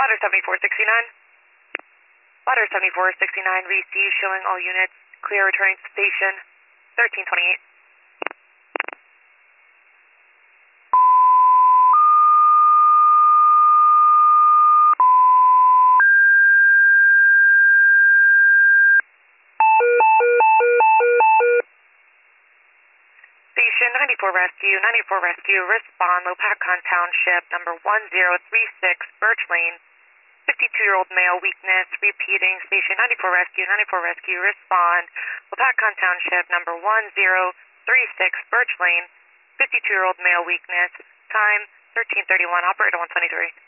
Ladder 7469. Ladder 7469, receive, showing all units clear, returning to station 1328. Station 94 Rescue, respond, Lopatcon Township, number 1036, Birch Lane, 52-year-old male, weakness, repeating, Station 94 Rescue, respond, Lopatcon Township, number 1036, Birch Lane, 52-year-old male, weakness, time 13:31, operator 123.